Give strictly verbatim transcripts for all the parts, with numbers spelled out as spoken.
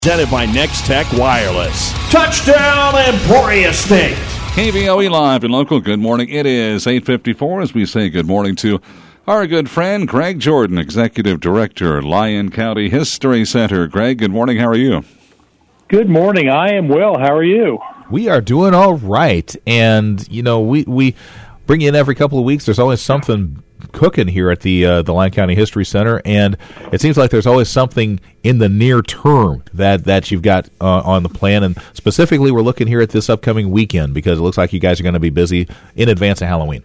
Presented by Next Tech Wireless. Touchdown, Emporia State. K V O E Live and Local. Good morning. It is eight fifty-four as we say good morning to our good friend Greg Jordan, Executive Director, Lyon County History Center. Greg, good morning. How are you? Good morning. I am well. How are you? We are doing all right. And, you know, we, we bring you in every couple of weeks. There's always something cooking here at the uh, the Lyon County History Center, and it seems like there's always something in the near term that, that you've got uh, on the plan, and specifically we're looking here at this upcoming weekend because it looks like you guys are going to be busy in advance of Halloween.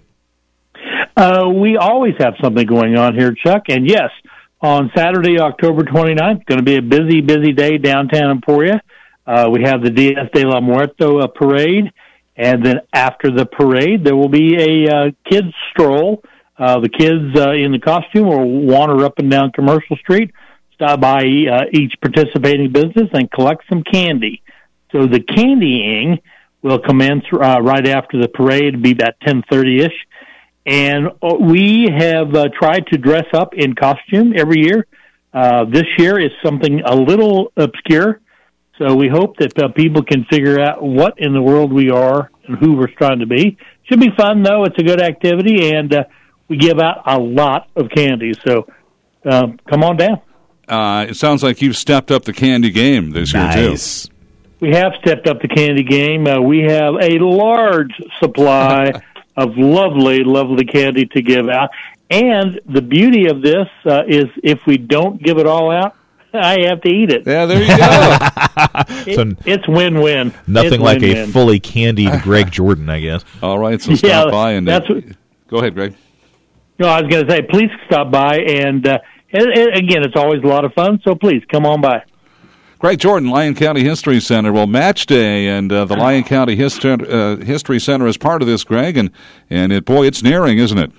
Uh, we always have something going on here, Chuck, and yes, on Saturday, October twenty-ninth, going to be a busy, busy day downtown Emporia. Uh, we have the Dias de la Muerto uh, parade, and then after the parade, there will be a uh, kids stroll. Uh, the kids uh, in the costume will wander up and down Commercial Street, stop by uh, each participating business, and collect some candy. So the candying will commence uh, right after the parade. It'll be about ten thirty-ish. And we have uh, tried to dress up in costume every year. Uh, this year is something a little obscure. So we hope that uh, people can figure out what in the world we are and who we're trying to be. Should be fun, though. It's a good activity, and uh, we give out a lot of candy, so um, come on down. Uh, it sounds like you've stepped up the candy game this nice. year, too. We have stepped up the candy game. Uh, we have a large supply of lovely, lovely candy to give out. And the beauty of this uh, is if we don't give it all out, I have to eat it. Yeah, there you go. it, so it's win-win. Nothing it's like win-win. a fully candied Greg Jordan, I guess. All right, so stop yeah, by and that's uh, what, go ahead, Greg. No, I was going to say, please stop by, and, uh, and, and again, it's always a lot of fun, so please come on by. Greg Jordan, Lyon County History Center. Well, match day, and uh, the Lyon County History, uh, History Center is part of this, Greg, and, and it, boy, it's nearing, isn't it?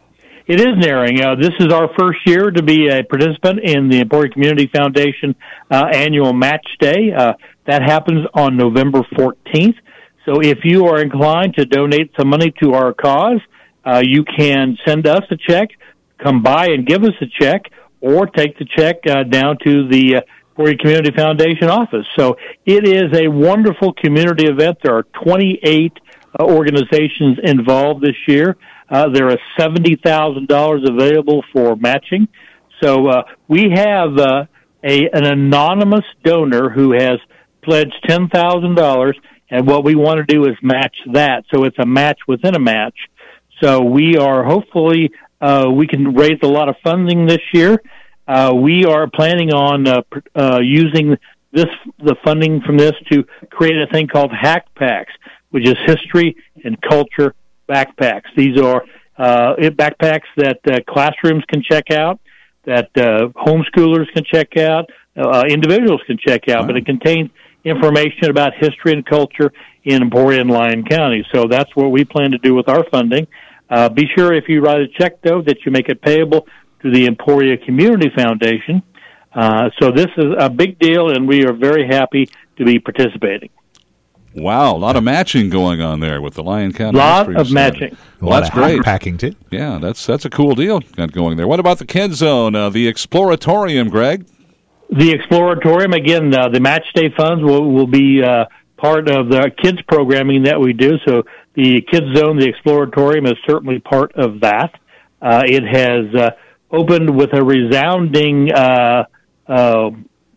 It is nearing. Uh, this is our first year to be a participant in the Emporia Community Foundation uh, annual match day. Uh, that happens on November fourteenth. So if you are inclined to donate some money to our cause, uh, you can send us a check, come by and give us a check, or take the check uh, down to the uh, Emporia Community Foundation office. So it is a wonderful community event. There are twenty-eight uh, organizations involved this year. Uh, there are seventy thousand dollars available for matching. So uh, we have uh, a an anonymous donor who has pledged ten thousand dollars, and what we want to do is match that. So it's a match within a match. So we are hopefully uh, we can raise a lot of funding this year. Uh, we are planning on uh, uh, using this the funding from this to create a thing called Hack Packs, which is history and culture backpacks. These are uh, backpacks that uh, classrooms can check out, that uh, homeschoolers can check out, uh, individuals can check out, wow. But it contains information about history and culture in Emporia and Lyon County. So that's what we plan to do with our funding. Uh, be sure if you write a check, though, that you make it payable to the Emporia Community Foundation. Uh, so this is a big deal, and we are very happy to be participating. Wow, a lot of matching going on there with the Lyon County. A lot History of Center. matching. Well, that's great. Packing too. Yeah, that's that's a cool deal got going there. What about the Kids Zone, uh, the Exploratorium, Greg? The Exploratorium, again, uh, the match day funds will, will be uh, part of the kids programming that we do. So the Kids Zone, the Exploratorium, is certainly part of that. Uh, it has uh, opened with a resounding uh, uh,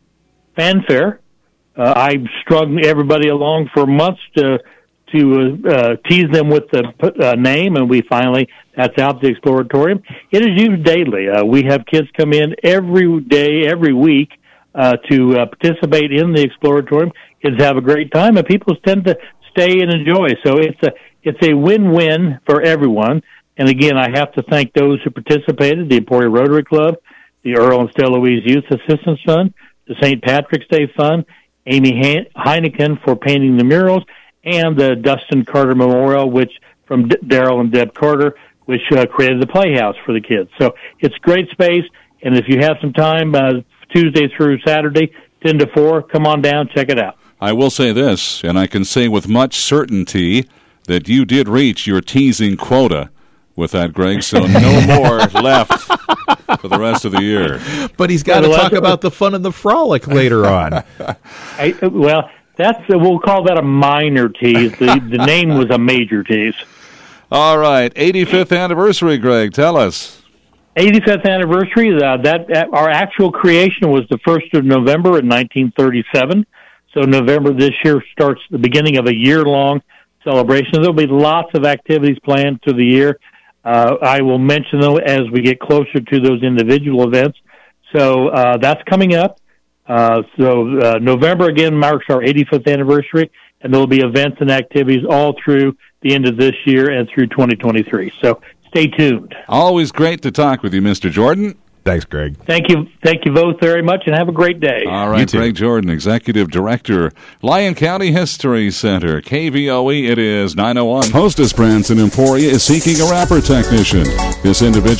fanfare. Uh, I've strung everybody along for months to to uh, tease them with the uh, name, and we finally, that's out, the Exploratorium. It is used daily. Uh, we have kids come in every day, every week, uh, to uh, participate in the Exploratorium. Kids have a great time, and people tend to stay and enjoy. So it's a it's a win-win for everyone. And again, I have to thank those who participated, the Emporia Rotary Club, the Earl and Stella Louise Youth Assistance Fund, the Saint Patrick's Day Fund, Amy Heineken for painting the murals, and the Dustin Carter Memorial, which from D- Daryl and Deb Carter, which uh, created the Playhouse for the kids. So it's great space, and if you have some time, uh, Tuesday through Saturday, ten to four, come on down, check it out. I will say this, and I can say with much certainty that you did reach your teasing quota with that, Greg, so no more left for the rest of the year. But he's got to talk about the fun and the frolic later on. I, well, that's we'll call that a minor tease. The, the name was a major tease. All right, eighty-fifth anniversary, Greg. Tell us. eighty-fifth anniversary. Uh, that uh, our actual creation was the first of November in nineteen thirty-seven. So November this year starts the beginning of a year-long celebration. There'll be lots of activities planned through the year. Uh, I will mention them as we get closer to those individual events. So uh, that's coming up. Uh, so uh, November, again, marks our eighty-fifth anniversary, and there will be events and activities all through the end of this year and through twenty twenty-three. So stay tuned. Always great to talk with you, Mister Jordan. Thanks, Greg. Thank you. Thank you both very much, and have a great day. All right, Greg Jordan, Executive Director, Lyon County History Center, K V O E. It is nine oh one. Hostess Branson Emporia is seeking a wrapper technician. This individual